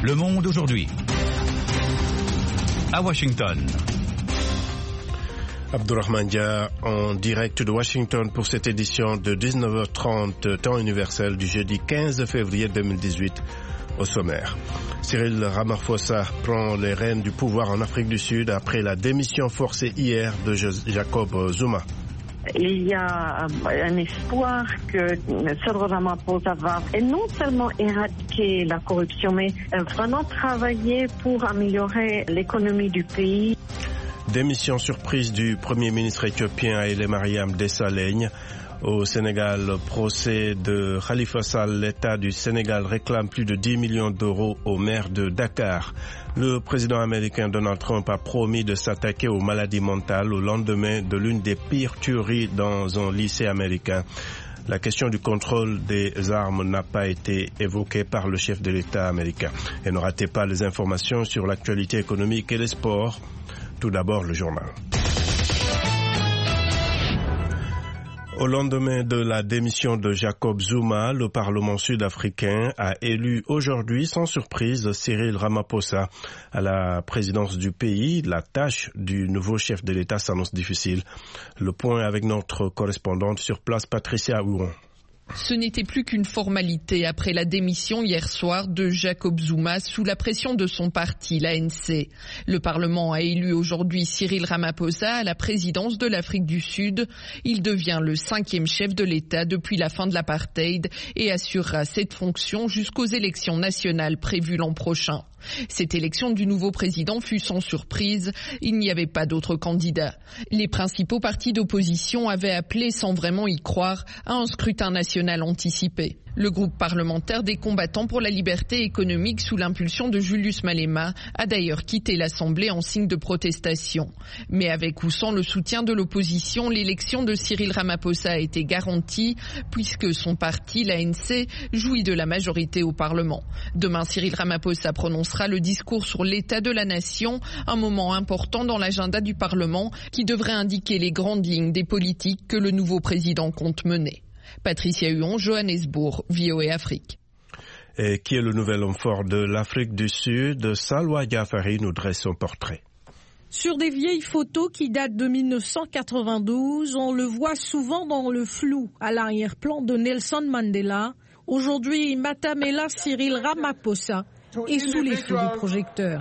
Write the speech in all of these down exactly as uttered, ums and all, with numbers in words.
Le Monde aujourd'hui. À Washington. Abdourahmane Dia en direct de Washington pour cette édition de dix-neuf heures trente, temps universel du jeudi quinze février deux mille dix-huit. Au sommaire, Cyril Ramaphosa prend les rênes du pouvoir en Afrique du Sud après la démission forcée hier de Jacob Zuma. Il y a un espoir que Cyril Ramaphosa va non seulement éradiquer la corruption, mais vraiment travailler pour améliorer l'économie du pays. Démission surprise du Premier ministre éthiopien Haïlé Mariam Desalegn. Au Sénégal, le procès de Khalifa Sall, l'État du Sénégal réclame plus de dix millions d'euros au maire de Dakar. Le président américain Donald Trump a promis de s'attaquer aux maladies mentales au lendemain de l'une des pires tueries dans un lycée américain. La question du contrôle des armes n'a pas été évoquée par le chef de l'État américain. Et ne ratez pas les informations sur l'actualité économique et les sports. Tout d'abord, le journal. Au lendemain de la démission de Jacob Zuma, le Parlement sud-africain a élu aujourd'hui, sans surprise, Cyril Ramaphosa à la présidence du pays. La tâche du nouveau chef de l'État s'annonce difficile. Le point avec notre correspondante sur place, Patricia Houron. Ce n'était plus qu'une formalité après la démission hier soir de Jacob Zuma sous la pression de son parti, l'A N C. Le Parlement a élu aujourd'hui Cyril Ramaphosa à la présidence de l'Afrique du Sud. Il devient le cinquième chef de l'État depuis la fin de l'apartheid et assurera cette fonction jusqu'aux élections nationales prévues l'an prochain. Cette élection du nouveau président fut sans surprise, il n'y avait pas d'autres candidats. Les principaux partis d'opposition avaient appelé, sans vraiment y croire, à un scrutin national anticipé. Le groupe parlementaire des combattants pour la liberté économique sous l'impulsion de Julius Malema a d'ailleurs quitté l'Assemblée en signe de protestation. Mais avec ou sans le soutien de l'opposition, l'élection de Cyril Ramaphosa a été garantie puisque son parti, l'A N C, jouit de la majorité au Parlement. Demain, Cyril Ramaphosa prononcera le discours sur l'état de la nation, un moment important dans l'agenda du Parlement qui devrait indiquer les grandes lignes des politiques que le nouveau président compte mener. Patricia Huon, Johannesburg, V O A Afrique. Et qui est le nouvel homme fort de l'Afrique du Sud? Salwa Jafari nous dresse son portrait. Sur des vieilles photos qui datent de mille neuf cent quatre-vingt-douze, on le voit souvent dans le flou à l'arrière-plan de Nelson Mandela. Aujourd'hui, Matamela Cyril Ramaphosa est sous les feux du projecteur.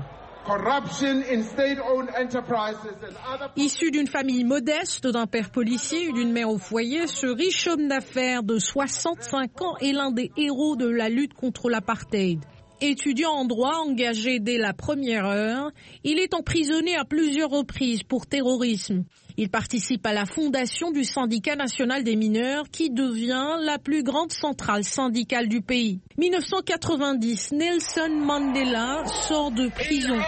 Issu d'une famille modeste, d'un père policier et d'une mère au foyer, ce riche homme d'affaires de soixante-cinq ans est l'un des héros de la lutte contre l'apartheid. Étudiant en droit, engagé dès la première heure, il est emprisonné à plusieurs reprises pour terrorisme. Il participe à la fondation du syndicat national des mineurs qui devient la plus grande centrale syndicale du pays. mille neuf cent quatre-vingt-dix, Nelson Mandela sort de prison.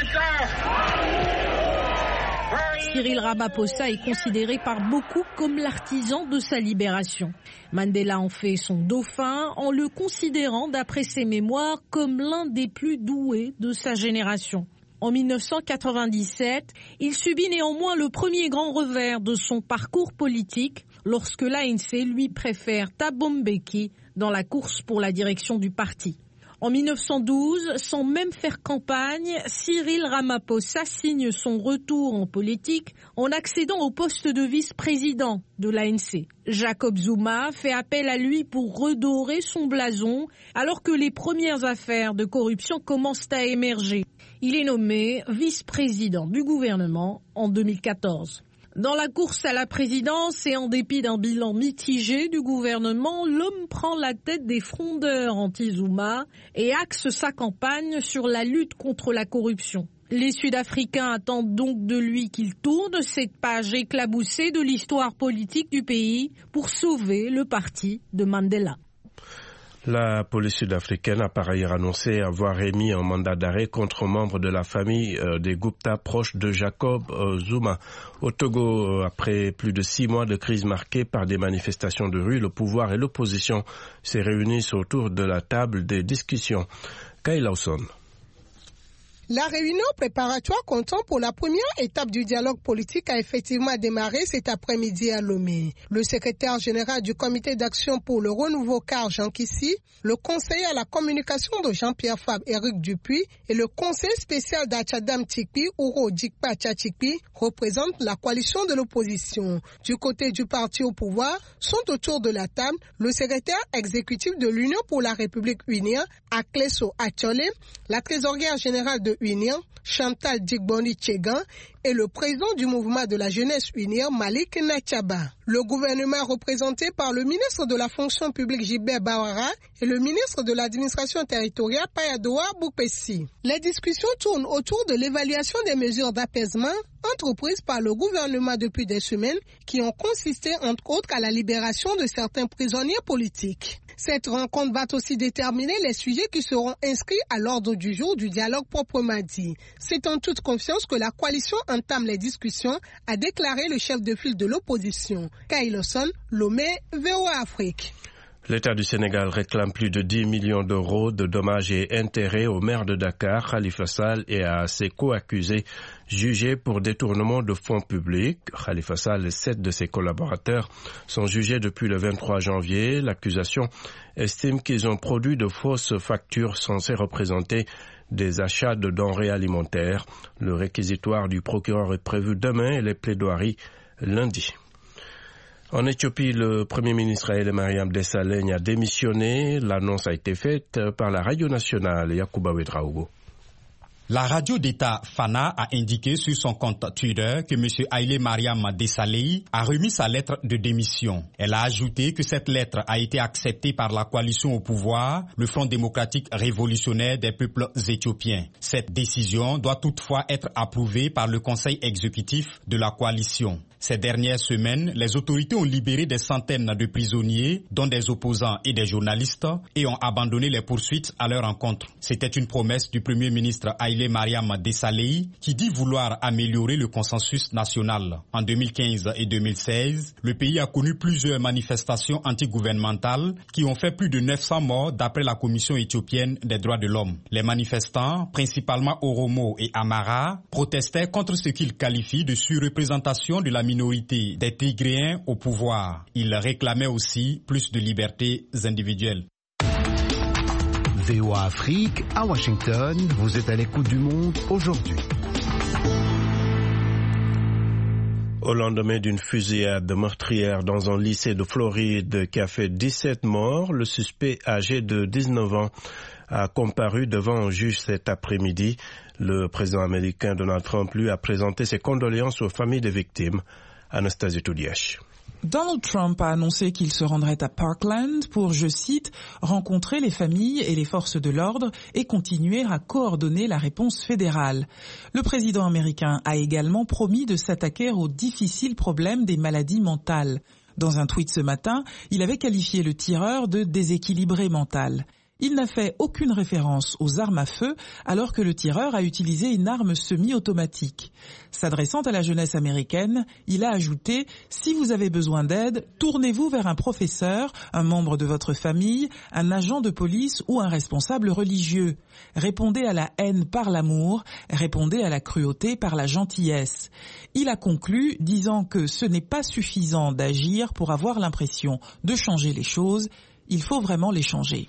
Cyril Ramaphosa est considéré par beaucoup comme l'artisan de sa libération. Mandela en fait son dauphin en le considérant, d'après ses mémoires, comme l'un des plus doués de sa génération. En mille neuf cent quatre-vingt-dix-sept, il subit néanmoins le premier grand revers de son parcours politique lorsque l'A N C lui préfère Thabo Mbeki dans la course pour la direction du parti. En mille neuf cent douze, sans même faire campagne, Cyril Ramaphosa signe son retour en politique en accédant au poste de vice-président de l'A N C. Jacob Zuma fait appel à lui pour redorer son blason alors que les premières affaires de corruption commencent à émerger. Il est nommé vice-président du gouvernement en deux mille quatorze. Dans la course à la présidence et en dépit d'un bilan mitigé du gouvernement, l'homme prend la tête des frondeurs anti-Zuma et axe sa campagne sur la lutte contre la corruption. Les Sud-Africains attendent donc de lui qu'il tourne cette page éclaboussée de l'histoire politique du pays pour sauver le parti de Mandela. La police sud-africaine a par ailleurs annoncé avoir émis un mandat d'arrêt contre un membre de la famille euh, des Gupta proches de Jacob euh, Zuma. Au Togo, euh, après plus de six mois de crise marquée par des manifestations de rue, le pouvoir et l'opposition se réunissent autour de la table des discussions. Kay Lawson. La réunion préparatoire comptant pour la première étape du dialogue politique a effectivement démarré cet après-midi à Lomé. Le secrétaire général du comité d'action pour le renouveau Car Jean Kissi, le conseiller à la communication de Jean-Pierre Fabre Éric Dupuis et le conseiller spécial d'Achadam Tikpi Ouro Dikpa Tchatikpi représentent la coalition de l'opposition. Du côté du parti au pouvoir sont autour de la table le secrétaire exécutif de l'Union pour la République Unia, Akleso Achole, la trésorière générale de Union, Chantal Digboni Tchegan, et le président du mouvement de la jeunesse Unir, Malik Nachaba. Le gouvernement représenté par le ministre de la fonction publique Gilbert Bawara et le ministre de l'administration territoriale Payadoa Boupessi. Les discussions tournent autour de l'évaluation des mesures d'apaisement entreprises par le gouvernement depuis des semaines qui ont consisté entre autres à la libération de certains prisonniers politiques. Cette rencontre va aussi déterminer les sujets qui seront inscrits à l'ordre du jour du dialogue proprement dit. C'est en toute confiance que la coalition entame les discussions, a déclaré le chef de file de l'opposition. Kailoson, Lomé, V O A Afrique. L'État du Sénégal réclame plus de dix millions d'euros de dommages et intérêts au maire de Dakar, Khalifa Sall, et à ses co-accusés jugés pour détournement de fonds publics. Khalifa Sall et sept de ses collaborateurs sont jugés depuis le vingt-trois janvier. L'accusation estime qu'ils ont produit de fausses factures censées représenter des achats de denrées alimentaires. Le réquisitoire du procureur est prévu demain et les plaidoiries lundi. En Éthiopie, le Premier ministre Haïlé Mariam Desalegn a démissionné. L'annonce a été faite par la radio nationale Yacouba Ouedraogo. La radio d'État Fana a indiqué sur son compte Twitter que M. Haïlé Mariam Desalegn a remis sa lettre de démission. Elle a ajouté que cette lettre a été acceptée par la coalition au pouvoir, le Front démocratique révolutionnaire des peuples éthiopiens. Cette décision doit toutefois être approuvée par le conseil exécutif de la coalition. Ces dernières semaines, les autorités ont libéré des centaines de prisonniers, dont des opposants et des journalistes, et ont abandonné les poursuites à leur encontre. C'était une promesse du Premier ministre Haïlé Mariam Desalegn qui dit vouloir améliorer le consensus national. En deux mille quinze et deux mille seize, le pays a connu plusieurs manifestations antigouvernementales qui ont fait plus de neuf cents morts d'après la Commission éthiopienne des droits de l'homme. Les manifestants, principalement Oromo et Amara, protestaient contre ce qu'ils qualifient de surreprésentation de la minorité des Tigréens au pouvoir. Ils réclamaient aussi plus de libertés individuelles. V O A Afrique, à Washington, vous êtes à l'écoute du monde aujourd'hui. Au lendemain d'une fusillade meurtrière dans un lycée de Floride qui a fait dix-sept morts, le suspect âgé de dix-neuf ans a comparu devant un juge cet après-midi. Le président américain Donald Trump, lui, a présenté ses condoléances aux familles des victimes. Anastasie Toudiache. Donald Trump a annoncé qu'il se rendrait à Parkland pour, je cite, rencontrer les familles et les forces de l'ordre et continuer à coordonner la réponse fédérale. Le président américain a également promis de s'attaquer au difficile problème des maladies mentales. Dans un tweet ce matin, il avait qualifié le tireur de déséquilibré mental. Il n'a fait aucune référence aux armes à feu alors que le tireur a utilisé une arme semi-automatique. S'adressant à la jeunesse américaine, il a ajouté « Si vous avez besoin d'aide, tournez-vous vers un professeur, un membre de votre famille, un agent de police ou un responsable religieux. Répondez à la haine par l'amour, répondez à la cruauté par la gentillesse. » Il a conclu disant que ce n'est pas suffisant d'agir pour avoir l'impression de changer les choses, il faut vraiment les changer.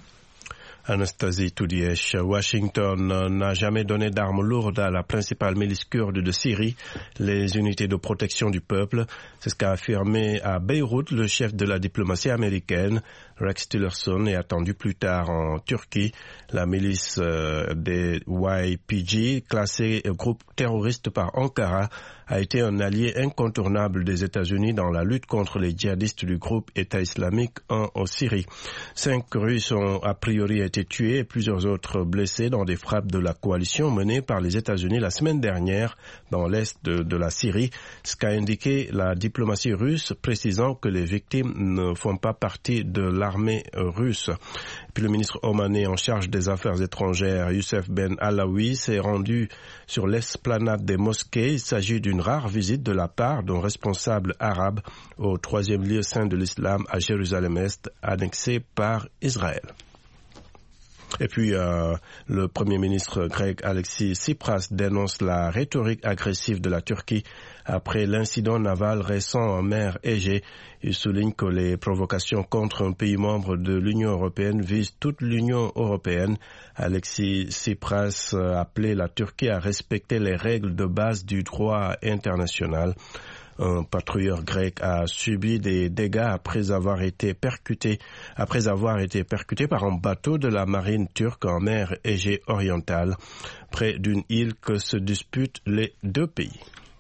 Anastasie Toudiache. Washington n'a jamais donné d'armes lourdes à la principale milice kurde de Syrie, les unités de protection du peuple. C'est ce qu'a affirmé à Beyrouth le chef de la diplomatie américaine. Rex Tillerson est attendu plus tard en Turquie. La milice euh, des Y P G, classée groupe terroriste par Ankara, a été un allié incontournable des États-Unis dans la lutte contre les djihadistes du groupe État islamique en, en Syrie. Cinq Russes ont a priori été tués et plusieurs autres blessés dans des frappes de la coalition menées par les États-Unis la semaine dernière dans l'est de, de la Syrie, ce qu'a indiqué la diplomatie russe, précisant que les victimes ne font pas partie de l'armée russe. Puis le ministre omanais en charge des affaires étrangères, Youssef Ben Alaoui, s'est rendu sur l'esplanade des mosquées. Il s'agit d'une rare visite de la part d'un responsable arabe au troisième lieu saint de l'islam à Jérusalem-Est, annexé par Israël. Et puis, euh, le Premier ministre grec Alexis Tsipras dénonce la rhétorique agressive de la Turquie après l'incident naval récent en mer Égée. Il souligne que les provocations contre un pays membre de l'Union européenne visent toute l'Union européenne. Alexis Tsipras a appelé la Turquie à respecter les règles de base du droit international. Un patrouilleur grec a subi des dégâts après avoir été percuté, après avoir été percuté par un bateau de la marine turque en mer Égée orientale, près d'une île que se disputent les deux pays.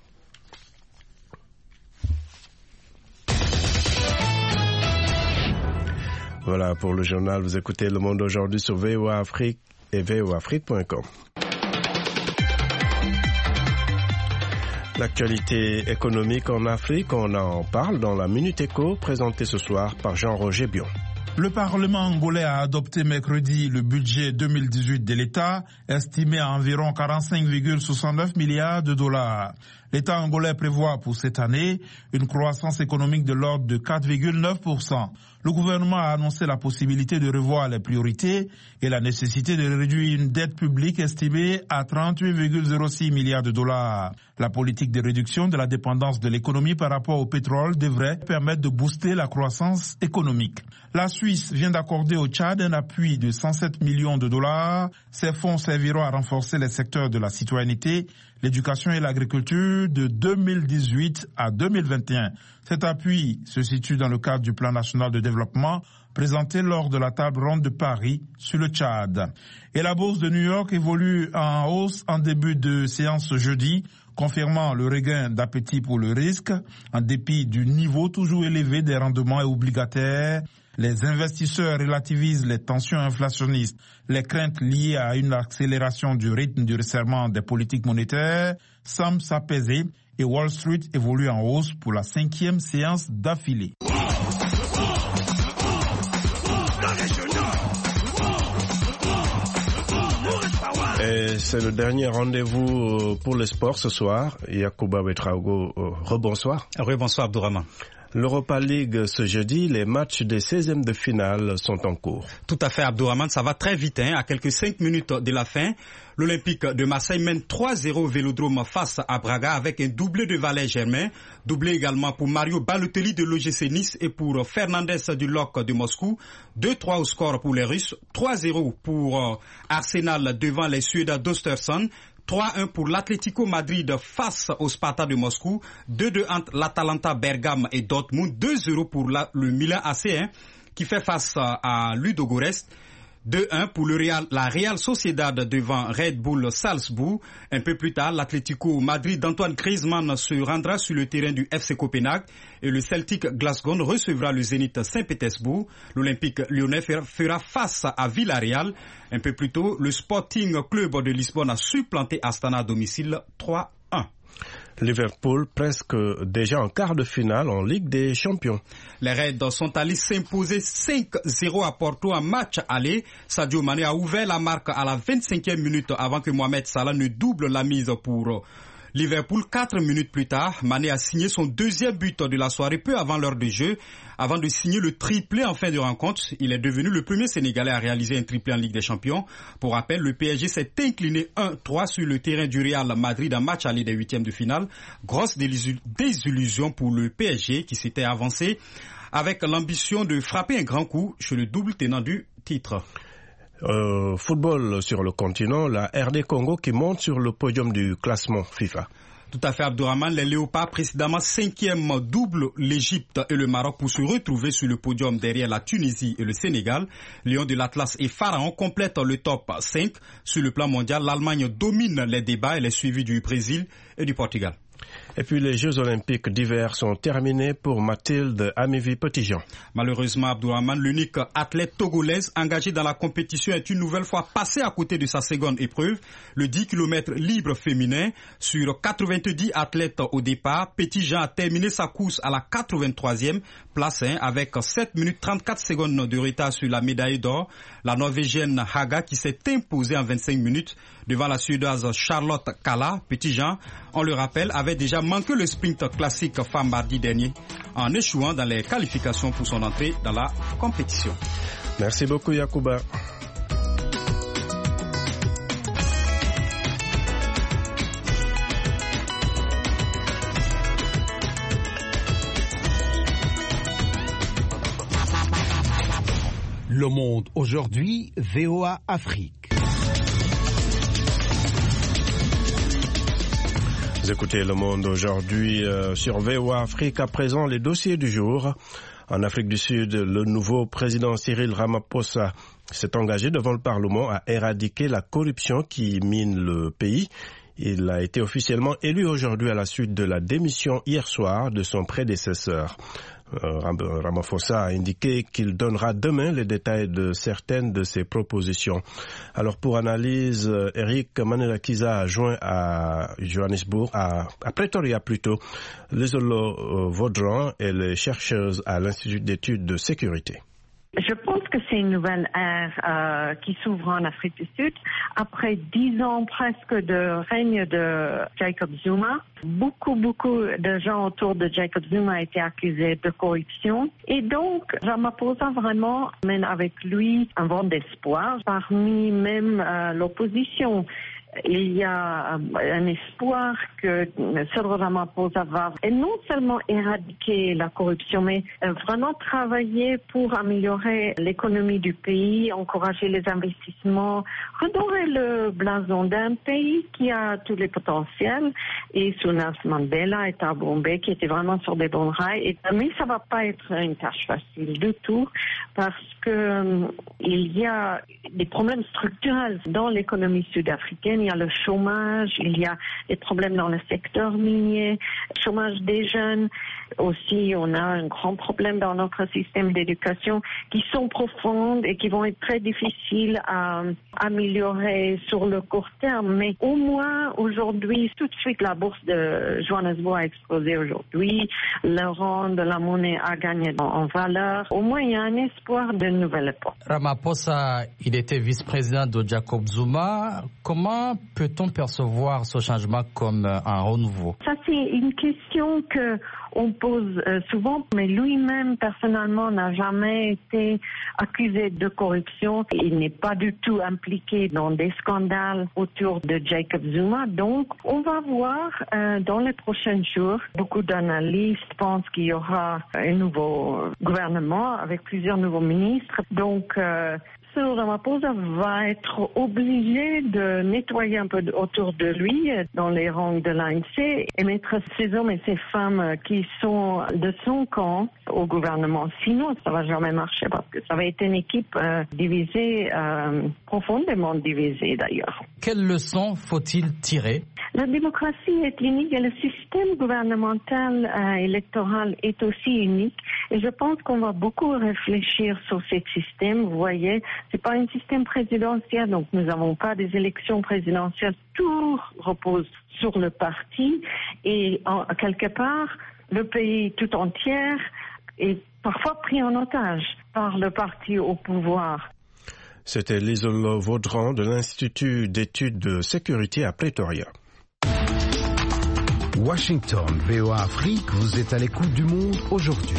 Voilà pour le journal. Vous écoutez Le Monde aujourd'hui sur V O A Afrique et V O A Afrique point com. L'actualité économique en Afrique, on en parle dans la Minute Éco, présentée ce soir par Jean-Roger Bion. Le Parlement angolais a adopté mercredi le budget deux mille dix-huit de l'État, estimé à environ quarante-cinq virgule soixante-neuf milliards de dollars. L'État angolais prévoit pour cette année une croissance économique de l'ordre de quatre virgule neuf pour cent. Le gouvernement a annoncé la possibilité de revoir les priorités et la nécessité de réduire une dette publique estimée à trente-huit virgule zéro six milliards de dollars. La politique de réduction de la dépendance de l'économie par rapport au pétrole devrait permettre de booster la croissance économique. La Suisse vient d'accorder au Tchad un appui de cent sept millions de dollars. Ces fonds serviront à renforcer les secteurs de la citoyenneté, l'éducation et l'agriculture de deux mille dix-huit à deux mille vingt et un. Cet appui se situe dans le cadre du plan national de développement présenté lors de la table ronde de Paris sur le Tchad. Et la bourse de New York évolue en hausse en début de séance jeudi, confirmant le regain d'appétit pour le risque, en dépit du niveau toujours élevé des rendements obligataires. Les investisseurs relativisent les tensions inflationnistes, les craintes liées à une accélération du rythme du resserrement des politiques monétaires semblent s'apaiser et Wall Street évolue en hausse pour la cinquième séance d'affilée. Et c'est le dernier rendez-vous pour les sports ce soir. Yacouba Betraogo, rebonsoir. Rebonsoir Abdourahmane. L'Europa League ce jeudi, les matchs des seizièmes de finale sont en cours. Tout à fait Abdourahmane, ça va très vite, hein. À quelques cinq minutes de la fin, l'Olympique de Marseille mène trois zéro au Vélodrome face à Braga avec un doublé de Valère Germain, doublé également pour Mario Balotelli de l'O G C Nice et pour Fernandez du L O C de Moscou, deux trois au score pour les Russes, trois zéro pour Arsenal devant les Suédois d'Östersund, trois un pour l'Atlético Madrid face au Sparta de Moscou, deux deux entre l'Atalanta Bergame et Dortmund, deux zéro pour la, le Milan A C hein, qui fait face à Ludogorets, deux un pour le Real, la Real Sociedad devant Red Bull Salzbourg. Un peu plus tard, l'Atlético Madrid d'Antoine Griezmann se rendra sur le terrain du F C Copenhague et le Celtic Glasgow recevra le Zénith Saint-Pétersbourg. L'Olympique lyonnais fera face à Villarreal. Un peu plus tôt, le Sporting Club de Lisbonne a supplanté Astana à domicile trois un. Liverpool presque déjà en quart de finale en Ligue des Champions. Les Reds sont allés s'imposer cinq zéro à Porto en match aller. Sadio Mané a ouvert la marque à la vingt-cinquième minute avant que Mohamed Salah ne double la mise pour Liverpool. Quatre minutes plus tard, Mané a signé son deuxième but de la soirée peu avant l'heure de jeu. Avant de signer le triplé en fin de rencontre, il est devenu le premier Sénégalais à réaliser un triplé en Ligue des Champions. Pour rappel, le P S G s'est incliné un trois sur le terrain du Real Madrid en match aller des huitièmes de finale. Grosse désillusion pour le P S G qui s'était avancé avec l'ambition de frapper un grand coup chez le double tenant du titre. Euh, football sur le continent, la R D Congo qui monte sur le podium du classement FIFA. Tout à fait Abdourahmane, les Léopards précédemment cinquième double l'Égypte et le Maroc pour se retrouver sur le podium derrière la Tunisie et le Sénégal. Lions de l'Atlas et Pharaon complètent le top cinq. Sur le plan mondial, l'Allemagne domine les débats, elle est suivie du Brésil et du Portugal. Et puis les Jeux Olympiques d'hiver sont terminés pour Mathilde Amivi-Petitjean. Malheureusement, Abdourahmane, l'unique athlète togolaise engagée dans la compétition est une nouvelle fois passée à côté de sa seconde épreuve, le dix kilomètres libre féminin. Sur quatre-vingt-dix athlètes au départ, Petitjean a terminé sa course à la quatre-vingt-troisième place hein, avec sept minutes trente-quatre secondes de retard sur la médaille d'or. La Norvégienne Haga qui s'est imposée en vingt-cinq minutes devant la Suédoise Charlotte Kalla. Petitjean, on le rappelle, avait déjà manqué le sprint classique femme mardi dernier en échouant dans les qualifications pour son entrée dans la compétition. Merci beaucoup Yacouba. Le Monde aujourd'hui, V O A Afrique. Vous écoutez Le Monde aujourd'hui euh, sur V O A Afrique. À présent, les dossiers du jour. En Afrique du Sud, le nouveau président Cyril Ramaphosa s'est engagé devant le Parlement à éradiquer la corruption qui mine le pays. Il a été officiellement élu aujourd'hui à la suite de la démission hier soir de son prédécesseur. Ramaphosa a indiqué qu'il donnera demain les détails de certaines de ses propositions. Alors pour analyse, Eric Manelakiza a joint à Johannesburg, à, à Pretoria plutôt, Lisolo Vaudran et les chercheuses à l'Institut d'études de sécurité. Je pense que c'est une nouvelle ère euh, qui s'ouvre en Afrique du Sud. Après dix ans presque de règne de Jacob Zuma, beaucoup, beaucoup de gens autour de Jacob Zuma ont été accusés de corruption. Et donc, Ramaphosa vraiment mène avec lui un vent d'espoir parmi même euh, l'opposition. Il y a un espoir que Cyril Ramaphosa va et non seulement éradiquer la corruption, mais vraiment travailler pour améliorer l'économie du pays, encourager les investissements, redorer le blason d'un pays qui a tous les potentiels. Et sous Nelson Mandela et Thabo Mbeki qui étaient vraiment sur des bons rails. Et, mais ça va pas être une tâche facile du tout parce que euh, il y a des problèmes structurels dans l'économie sud-africaine. Il y a le chômage, il y a des problèmes dans le secteur minier, le chômage des jeunes. Aussi, on a un grand problème dans notre système d'éducation qui sont profondes et qui vont être très difficiles à améliorer sur le court terme. Mais au moins, aujourd'hui, tout de suite, la bourse de Johannesburg a explosé aujourd'hui. Le rang de la monnaie a gagné en valeur. Au moins, il y a un espoir de nouvelle époque. Ramaphosa, il était vice-président de Jacob Zuma. Comment peut-on percevoir ce changement comme un renouveau? Ça, c'est une question que on pose euh, souvent, mais lui-même, personnellement, n'a jamais été accusé de corruption. Il n'est pas du tout impliqué dans des scandales autour de Jacob Zuma. Donc, on va voir euh, dans les prochains jours. Beaucoup d'analystes pensent qu'il y aura un nouveau gouvernement avec plusieurs nouveaux ministres. Donc, euh, Cyril Ramaphosa va être obligé de nettoyer un peu autour de lui dans les rangs de l'A N C et mettre ces hommes et ces femmes qui sont de son camp au gouvernement. Sinon, ça va jamais marcher parce que ça va être une équipe euh, divisée, euh, profondément divisée d'ailleurs. Quelles leçons faut-il tirer? La démocratie est unique et le système gouvernemental euh, électoral est aussi unique. Et je pense qu'on va beaucoup réfléchir sur ce système. Vous voyez, c'est pas un système présidentiel, donc nous n'avons pas des élections présidentielles. Tout repose sur le parti et en, quelque part, le pays tout entier est parfois pris en otage par le parti au pouvoir. C'était Lisolo Vaudran de l'Institut d'études de sécurité à Pretoria. Washington, V O A Afrique, vous êtes à l'écoute du monde aujourd'hui.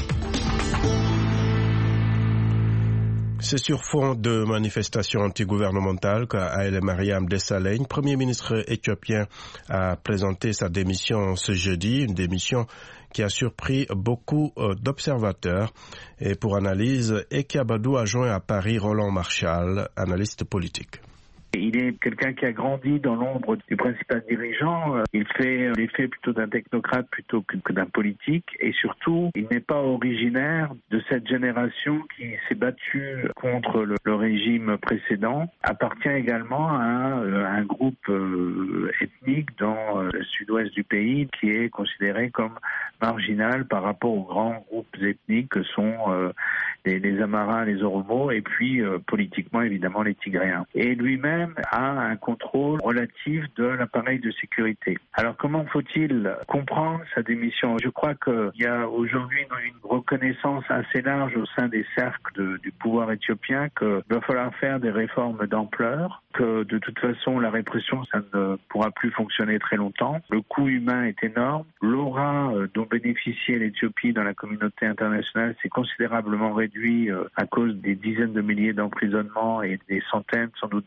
C'est sur fond de manifestations antigouvernementales qu'Haile Mariam Desalegn, Premier ministre éthiopien, a présenté sa démission ce jeudi, une démission qui a surpris beaucoup d'observateurs. Et pour analyse, Eki Abadou a joint à Paris Roland Marchal, analyste politique. Il est quelqu'un qui a grandi dans l'ombre du principal dirigeant. Il fait l'effet plutôt d'un technocrate plutôt que d'un politique. Et surtout, il n'est pas originaire de cette génération qui s'est battue contre le, le régime précédent. Appartient également à un, un groupe euh, ethnique dans le sud-ouest du pays qui est considéré comme marginal par rapport aux grands groupes ethniques que sont euh, les, les Amarins, les Oromos et puis euh, politiquement évidemment les Tigréens. Et lui-même a un contrôle relatif de l'appareil de sécurité. Alors comment faut-il comprendre sa démission? Je crois qu'il y a aujourd'hui une reconnaissance assez large au sein des cercles de, du pouvoir éthiopien qu'il va falloir faire des réformes d'ampleur, que de toute façon la répression ça ne pourra plus fonctionner très longtemps. Le coût humain est énorme. L'aura dont bénéficiait l'Éthiopie dans la communauté internationale s'est considérablement réduit à cause des dizaines de milliers d'emprisonnements et des centaines, sans doute des milliers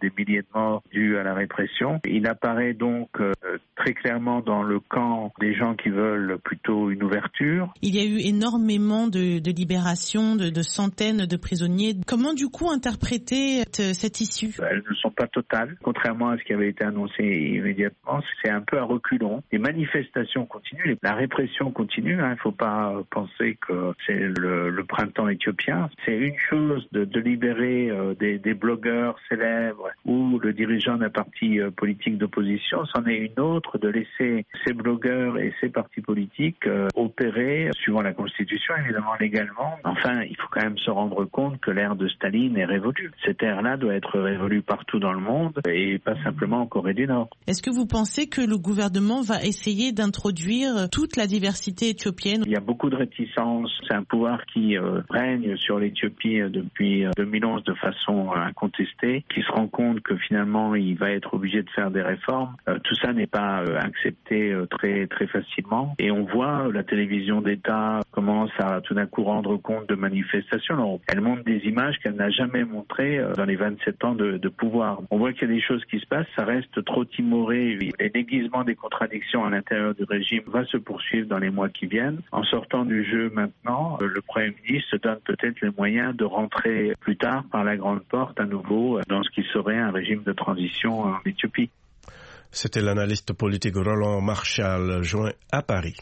de morts dus à la répression. Il apparaît donc euh, très clairement dans le camp des gens qui veulent plutôt une ouverture. Il y a eu énormément de, de libérations, de, de centaines de prisonniers. Comment du coup interpréter cette, cette issue? Elles ne sont pas totales. Contrairement à ce qui avait été annoncé immédiatement, c'est un peu à reculons. Les manifestations continuent, la répression continue. Il hein. ne faut pas penser que c'est le, le printemps éthiopien. C'est une chose de, de libérer euh, des, des blogueurs célèbres ou le dirigeant d'un parti euh, politique d'opposition. C'en est une autre de laisser ces blogueurs et ces partis politiques euh, opérer suivant la Constitution, évidemment légalement. Enfin, il faut quand même se rendre compte que l'ère de Staline est révolue. Cette ère-là doit être révolue partout dans le monde et pas simplement en Corée du Nord. Est-ce que vous pensez que le gouvernement va essayer d'introduire toute la diversité éthiopienne? Il y a beaucoup de réticences. C'est un pouvoir qui euh, règne sur l'Éthiopie euh, depuis euh, deux mille onze de façon euh, incontestée, qui se rend compte que finalement il va être obligé de faire des réformes. Euh, tout ça n'est pas euh, accepté euh, très très facilement. Et on voit euh, la télévision d'État commence à tout d'un coup rendre compte de manifestations. Alors, elle montre des images qu'elle n'a jamais montrées euh, dans les vingt-sept ans de, de pouvoir. On voit qu'il y a des choses qui se passent, ça reste trop timoré. Les déguisements des contradictions à l'intérieur du régime va se poursuivre dans les mois qui viennent. En sortant du jeu maintenant, euh, le Premier ministre se donne peut-être les moyens de rentrer plus tard par la grande porte à nouveau euh, dans ce qui serait un régime de transition en Éthiopie. C'était l'analyste politique Roland Marchal, joint à Paris.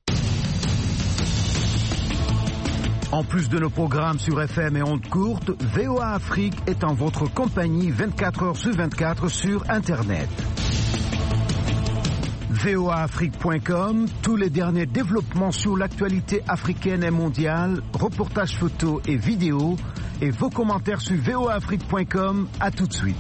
En plus de nos programmes sur F M et ondes courtes, V O A Afrique est en votre compagnie vingt-quatre heures sur vingt-quatre sur Internet. V O A Afrique point com, tous les derniers développements sur l'actualité africaine et mondiale, reportages photos et vidéos, et vos commentaires sur V O A Afrique point com. À tout de suite.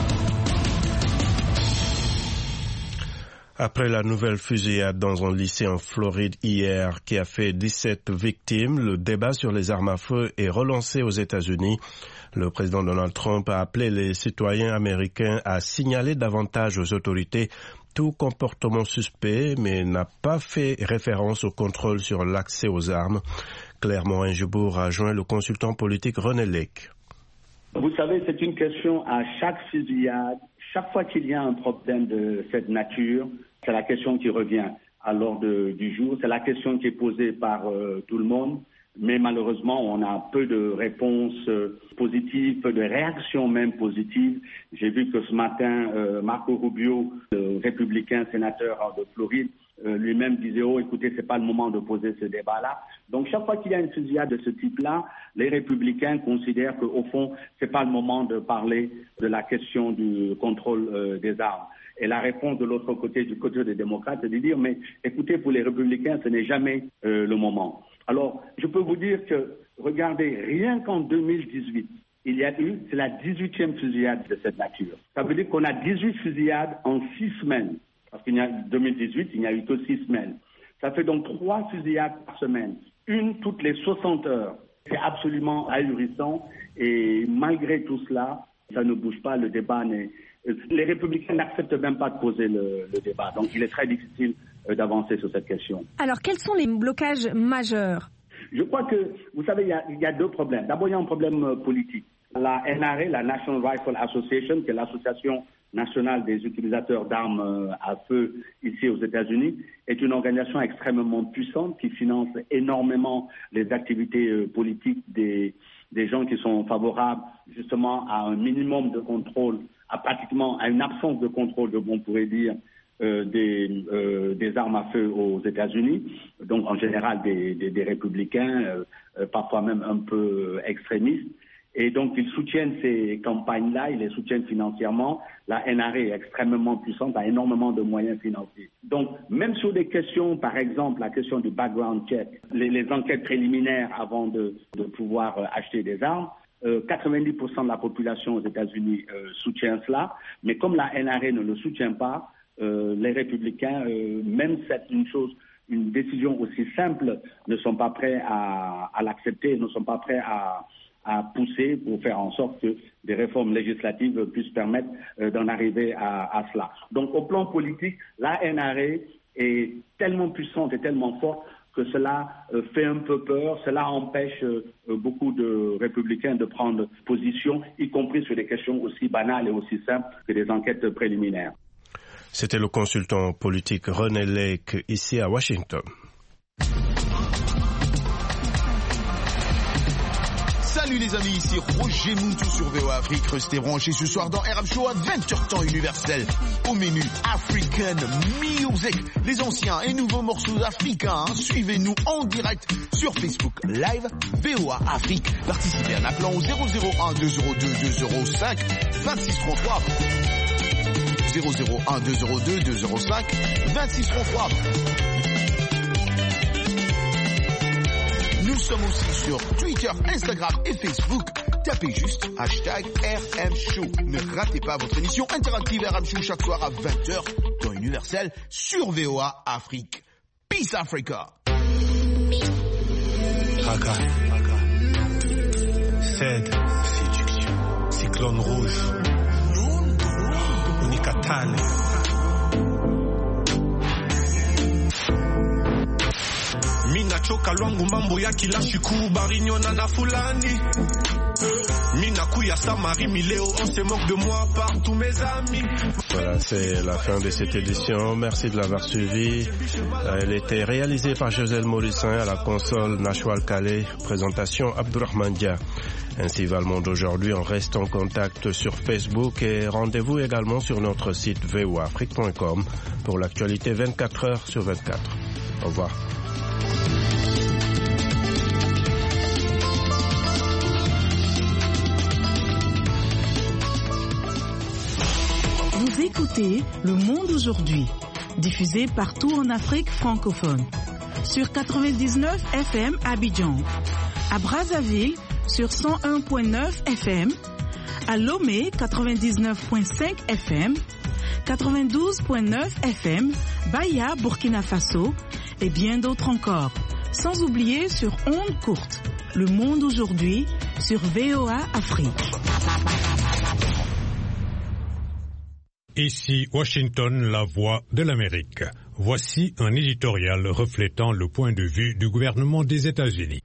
Après la nouvelle fusillade dans un lycée en Floride hier qui a fait dix-sept victimes, le débat sur les armes à feu est relancé aux États-Unis. Le président Donald Trump a appelé les citoyens américains à signaler davantage aux autorités tout comportement suspect, mais n'a pas fait référence au contrôle sur l'accès aux armes. Claire Morin-Jubour a joint le consultant politique René Lec. Vous savez, c'est une question à chaque fusillade. Chaque fois qu'il y a un problème de cette nature, c'est la question qui revient à l'ordre du jour. C'est la question qui est posée par euh, tout le monde. Mais malheureusement, on a peu de réponses euh, positives, peu de réactions même positives. J'ai vu que ce matin, euh, Marco Rubio, le républicain sénateur de Floride, euh, lui-même disait « Oh, écoutez, c'est pas le moment de poser ce débat-là ». Donc, chaque fois qu'il y a une fusillade de ce type-là, les républicains considèrent qu'au fond, c'est pas le moment de parler de la question du contrôle euh, des armes. Et la réponse de l'autre côté, du côté des démocrates, c'est de dire « Mais écoutez, pour les républicains, ce n'est jamais euh, le moment ». Alors, je peux vous dire que, regardez, rien qu'en deux mille dix-huit, il y a eu, c'est la dix-huitième fusillade de cette nature. Ça veut dire qu'on a dix-huit fusillades en six semaines. Parce qu'il y a deux mille dix-huit, il n'y a eu que six semaines. Ça fait donc trois fusillades par semaine, une toutes les soixante heures. C'est absolument ahurissant et malgré tout cela, ça ne bouge pas, le débat n'est... Les républicains n'acceptent même pas de poser le, le débat, donc il est très difficile d'avancer sur cette question. Alors, quels sont les blocages majeurs? Je crois que, vous savez, il y a, il y a deux problèmes. D'abord, il y a un problème politique. La N R A, la National Rifle Association, qui est l'association nationale des utilisateurs d'armes à feu ici aux États-Unis, est une organisation extrêmement puissante qui finance énormément les activités politiques des, des gens qui sont favorables justement à un minimum de contrôle, à pratiquement à une absence de contrôle, on pourrait dire, euh, des, euh, des armes à feu aux États-Unis, donc en général des, des, des républicains, euh, parfois même un peu extrémistes. Et donc, ils soutiennent ces campagnes-là, ils les soutiennent financièrement. La N R A est extrêmement puissante, a énormément de moyens financiers. Donc, même sur des questions, par exemple, la question du background check, les, les enquêtes préliminaires avant de, de pouvoir euh, acheter des armes, euh, quatre-vingt-dix pour cent de la population aux États-Unis euh, soutient cela. Mais comme la N R A ne le soutient pas, euh, les républicains, euh, même c'est une chose, une décision aussi simple, ne sont pas prêts à, à l'accepter, ne sont pas prêts à... à pousser pour faire en sorte que des réformes législatives puissent permettre euh, d'en arriver à, à cela. Donc au plan politique, la N R A est tellement puissante et tellement forte que cela euh, fait un peu peur, cela empêche euh, beaucoup de républicains de prendre position, y compris sur des questions aussi banales et aussi simples que des enquêtes préliminaires. C'était le consultant politique René Lake ici à Washington. Salut les amis, ici Roger Moutou sur V O A Afrique. Restez branchés ce soir dans R M Show à vingt heures temps universel. Au menu African Music, les anciens et nouveaux morceaux africains. Hein. Suivez-nous en direct sur Facebook Live V O A Afrique. Participez en appelant au zéro zéro un deux zéro deux deux zéro cinq vingt-six trente-trois. zéro zéro un deux zéro deux deux zéro cinq vingt-six trente-trois. Nous sommes aussi sur Twitter, Instagram et Facebook. Tapez juste hashtag R M Show. Ne ratez pas votre émission interactive R M Show chaque soir à vingt heures dans Universel sur V O A Afrique. Peace Africa. Raga, Cède, séduction, cyclone rouge, Unikatane. Mina choka lwangu mambo ya kila siku barinyona na fulani. Mina kuya samari mileo on se moque de moi par tous mes amis. Voilà, c'est la fin de cette édition. Merci de l'avoir suivi. Elle était réalisée par Joselle Morissin à la console Nashwal Calais. Présentation Abdourahmane Dia. Ainsi va le monde aujourd'hui. On reste en contact sur Facebook et rendez-vous également sur notre site v o a afrique point com pour l'actualité vingt-quatre heures sur vingt-quatre. Au revoir. Vous écoutez Le Monde aujourd'hui, diffusé partout en Afrique francophone. Sur quatre-vingt-dix-neuf F M à Abidjan, à Brazzaville sur cent un virgule neuf F M, à Lomé quatre-vingt-dix-neuf virgule cinq F M, quatre-vingt-douze virgule neuf F M, Baya, Burkina Faso et bien d'autres encore. Sans oublier sur ondes courtes, Le Monde aujourd'hui sur V O A Afrique. Ici Washington, la voix de l'Amérique. Voici un éditorial reflétant le point de vue du gouvernement des États-Unis.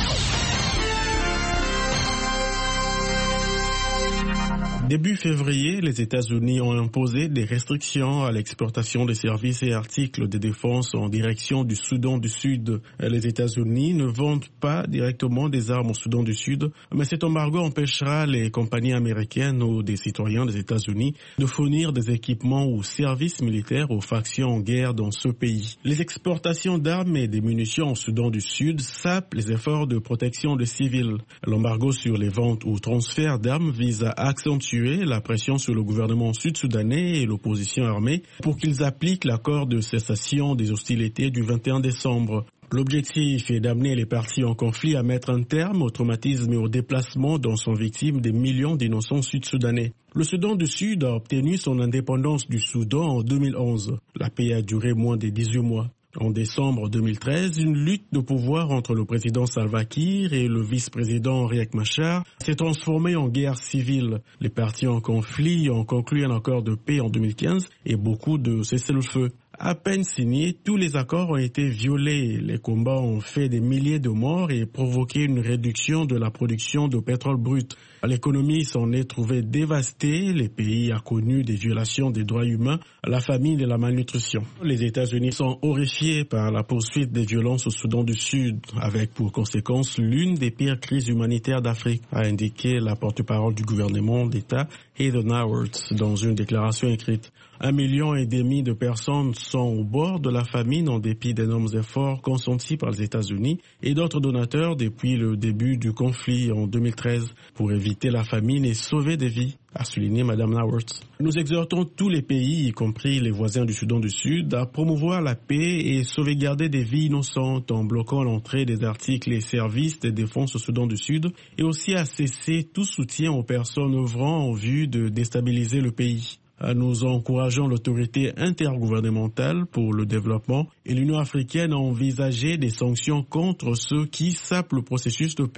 Début février, les États-Unis ont imposé des restrictions à l'exportation de services et articles de défense en direction du Soudan du Sud. Les États-Unis ne vendent pas directement des armes au Soudan du Sud, mais cet embargo empêchera les compagnies américaines ou des citoyens des États-Unis de fournir des équipements ou services militaires aux factions en guerre dans ce pays. Les exportations d'armes et des munitions au Soudan du Sud sapent les efforts de protection des civils. L'embargo sur les ventes ou transferts d'armes vise à accentuer la pression sur le gouvernement sud-soudanais et l'opposition armée pour qu'ils appliquent l'accord de cessation des hostilités du vingt et un décembre. L'objectif est d'amener les parties en conflit à mettre un terme au traumatisme et au déplacement dont sont victimes des millions d'innocents sud-soudanais. Le Soudan du Sud a obtenu son indépendance du Soudan en deux mille onze. La paix a duré moins de dix-huit mois. En décembre deux mille treize, une lutte de pouvoir entre le président Salva Kiir et le vice-président Riek Machar s'est transformée en guerre civile. Les parties en conflit ont conclu un accord de paix en deux mille quinze et beaucoup de cessez-le-feu. À peine signés, tous les accords ont été violés. Les combats ont fait des milliers de morts et provoqué une réduction de la production de pétrole brut. L'économie s'en est trouvée dévastée. Le pays a connu des violations des droits humains, la famine et la malnutrition. Les États-Unis sont horrifiés par la poursuite des violences au Soudan du Sud, avec pour conséquence l'une des pires crises humanitaires d'Afrique, a indiqué la porte-parole du gouvernement d'État, Heather Nauert, dans une déclaration écrite. Un million et demi de personnes sont au bord de la famine en dépit d'énormes efforts consentis par les États-Unis et d'autres donateurs depuis le début du conflit en deux mille treize pour éviter la famine et sauver des vies, a souligné Mme Nauert. Nous exhortons tous les pays, y compris les voisins du Soudan du Sud, à promouvoir la paix et sauvegarder des vies innocentes en bloquant l'entrée des articles et services de défense au Soudan du Sud et aussi à cesser tout soutien aux personnes œuvrant en vue de déstabiliser le pays. Nous encourageons l'autorité intergouvernementale pour le développement et l'Union africaine à envisager des sanctions contre ceux qui sapent le processus de paix.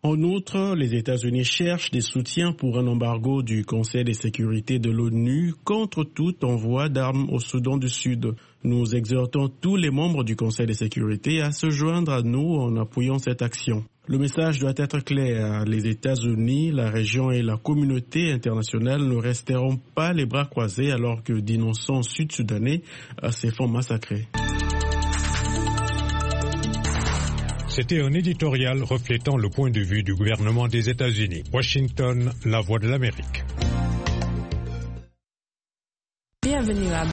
En outre, les États-Unis cherchent des soutiens pour un embargo du Conseil de sécurité de l'ONU contre tout envoi d'armes au Soudan du Sud. Nous exhortons tous les membres du Conseil de sécurité à se joindre à nous en appuyant cette action. Le message doit être clair. Les États-Unis, la région et la communauté internationale ne resteront pas les bras croisés alors que d'innocents Sud-Soudanais se font massacrer. C'était un éditorial reflétant le point de vue du gouvernement des États-Unis. Washington, la voix de l'Amérique. Bienvenue à